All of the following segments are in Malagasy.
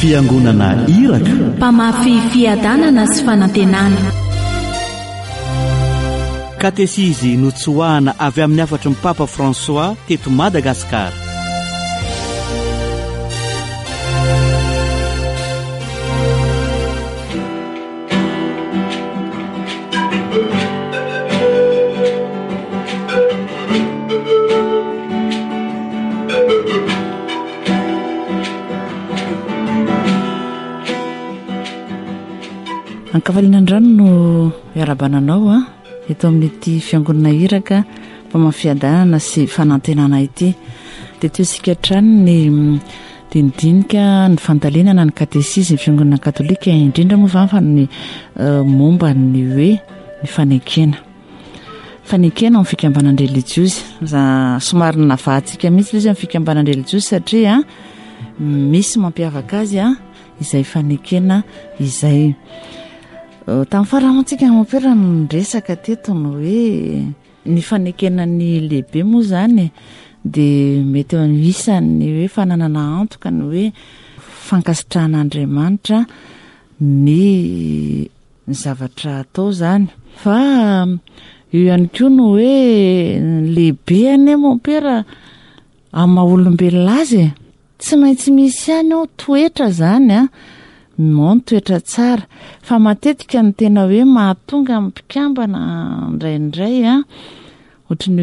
fiangonana iraka, mpamafy fiadanana sy fanantenana. katesizy notsoahana avy amin'ny afatry ny Papa François teto Madagasikara. Ankavalinandrano no iarabananao eto amin'ity fiangonana iraka mpamafiadanana sy fanantenana ity. Dia toisika trano ny dindinika ny fandalinana ny katesisy fiangonana katolika indrindra moa fa ny momba ny hoe ny fanekena amin'ny fikambanana religiozy. Somary navahantsika mihitsy izy amin'ny fikambanana religiozy satria misy mampiavaka azy izay fanekena izay tamin'ny faramantsika mampera ny resaka teto no hoe ny fanekenany lehibe moa zany dia mety isany hoe fananana antoka ny hoe fankasitrahan'Andriamanitra ny zavatra atao zany. Fa io ihany koa no hoe lehibe any mampera amin'ny maha-olombelona azy tsy maintsy misy ihany toetra zany no toetra tsara. Fa matetika ny tena hoe mahatonga amin'ny mpikambana indraindray ohatrany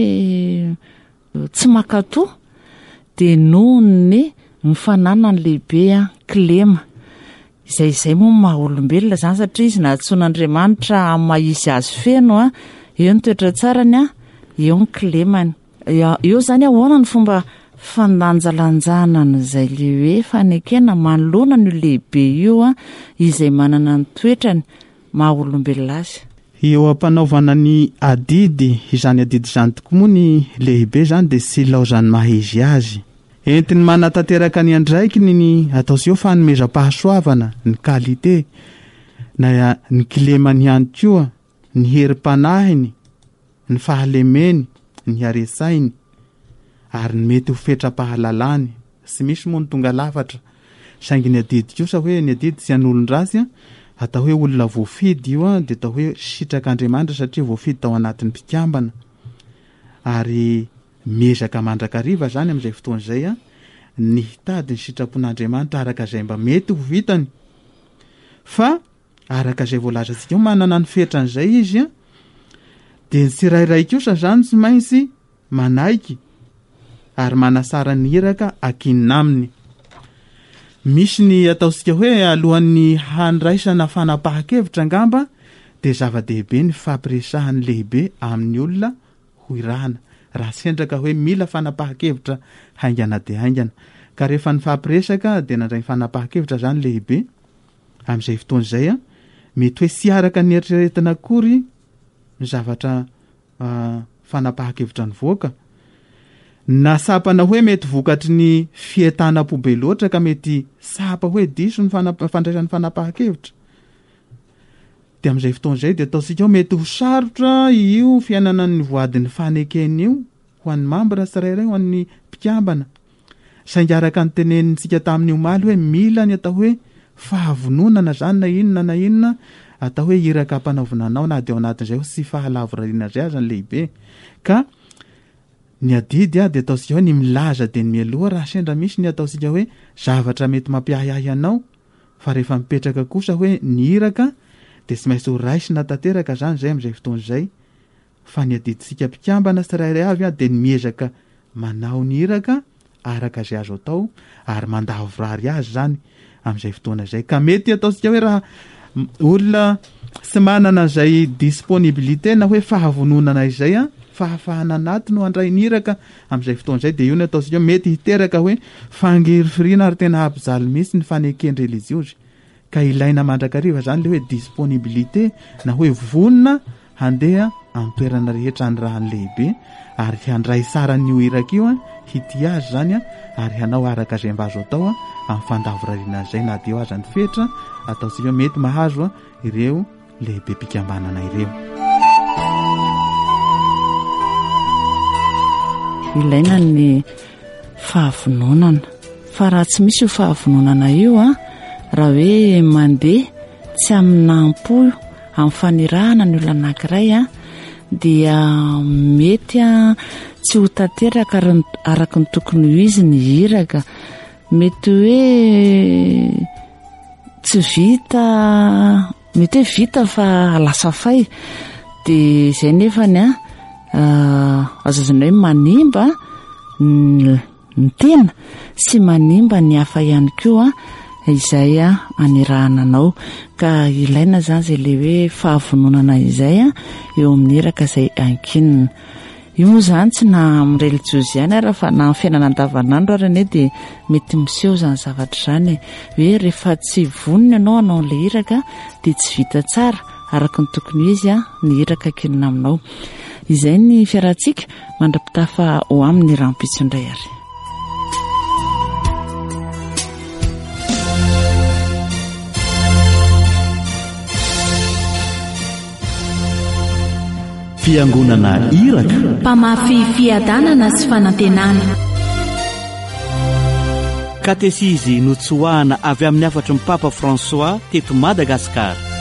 hoe tsy makatoa dia noho ny fananany lehibe kilema izay moa maha-olombelona zany satria izy natsoan'Andriamanitra amin'ny mahisy azy feno eo ny toetra tsarany eo ny kilemany. Eo zany ahoana ny fomba fandanjalanjana n'izay le hoe fanekena manoloana ny lehibe io izay manana ny toetrany maha-olombelona azy. Eo ampanaovana ny adidy izany adidy izany tokoa moa ny lehibe zany dia sy laozany mahizy azy. Entiny manatanteraka ny andraikiny ny ataoseo fanomezam-pahasoavana ny kalite na ny kilemany ihany koa ny herim-panahiny ny fahalemeny ny haresainy ary ny mety ho fetra-pahalalany sy misy moa ny tonga lafatra saingy ny adidy kosa hoe ny adidy sy an'olon-drasy atao hoe olona voafidy io dia atao hoe sitrak'Andriamanitra satria voafidy tao anatin'ny mpikambana ary miezaka mandrakariva zany amin'izay fotoan'izay ny hitady ny sitrapon'Andriamanitra araka izay mba mety ho vitany. Fa araka izay voalazantsika manana ny fetran'izay izy dia ny tsirairay kosa zany tsy maintsy manaiky ary manasara ny iraka akinina aminy. Misy ny ataosika hoe alohan'ny handraisana fanapahan-kevitra angamba dia zava-dehibe ny fampiresahany lehibe amin'ny olona ho irahana raha sendraka hoe mila fanapahan-kevitra haingana dia haingana. Ka rehefa ny fampiresaka dia nandray ny fanapahan-kevitra zany lehibe amin'izay fotoan'izay mety hoe sy araka ny eritreretina akory ny zavatra fanapahan-kevitra ny voaka na sapana hoe mety vokatry ny fietana pobe loatra ka mety sapa hoe diso ny fandraisan'ny fanapahan-kevitra dia amin'izay fotoan'izay dia ataosika mety ho sarotra io fiainana ny voadiny fanekeny io ho an'ny mambra tsirairay ho an'ny mpikambana saingy araka ny tenenintsika tamin'io maly hoe mila ny atao hoe fahavononana zany na inona atao hoe iraka ampanaovonanao na dia ao anatin'izay ho sy fahalavorariana zay aza ny lehibe. Ka ny adidy dia ataosika hoe ny milaza dia ny mieloha raha sendra misy ny ataosika hoe zavatra mety mampiahiahy anao fa rehefa mipetraka kosa hoe ny iraka dia sy maintsy ho raisina tanteraka zany zay amin'izay fotoan'izay. Fa ny adiditsika mpikambana tsirairay avy dia ny miezaka manao ny iraka araka izay azo atao ary mandavorary azy zany amin'izay fotoana izay. Ka mety ataosika hoe raha olona sy manana izay disponibilité na hoe fahavononana izay fahafahana anaty no handray ny iraka amin'izay fotoan'izay dia io ny ataosika mety hiteraka hoe fangirifiriana ary tena hampijaly mihitsy ny fanekeny religiozy. Ka ilaina mandrakariva zany le hoe disponibilité na hoe vonona handeha amin'ny toerana rehetra ny rahany lehibe ary handray tsara n'io iraka io hity azy zany ary hanao araka izay mba azo atao amin'ny fandavorariana izay na dia eo aza ny fetra ataosika mety mahazo ireo lehibe mpikambanana ireo. Ilaina ny fahavononana fa raha tsy misy io fahavononana io a raha hoe mandeha tsy aminampo amin'ny fanirahana ny olo anankiray a dia mety a tsy ho tanteraka araka ny tokony ho izy ny hiraka, mety hoe tsy vita, mety hoe vita fa lasa fay. Dia izay nefany azazana hoe manimba ny tena sy manimba ny hafa ihany koa izay anirahana anao, ka ilaina zany izay le hoe fahavononana izay eo amin'ny hiraka izay ankinina. Io moa zany tsy na amin'ny relijiosy ihany ara fa na amin'ny fiainana andavanandro ary ane dia mety miseho zany zavatra zany hoe rehefa tsy vonona ianao hanao an'ilay hiraka dia tsy vita tsara araka ny tokony izy ny hiraka ankinina aminao. Izay ny fiarantsika mandra-pitafa ho amin'ny rampitsondray ary. Fiangonana iraka, mpamafy fiadanana sy fanantenana. Katesizy notsoahana avy amin'ny afatry ny Papa François teto Madagasikara.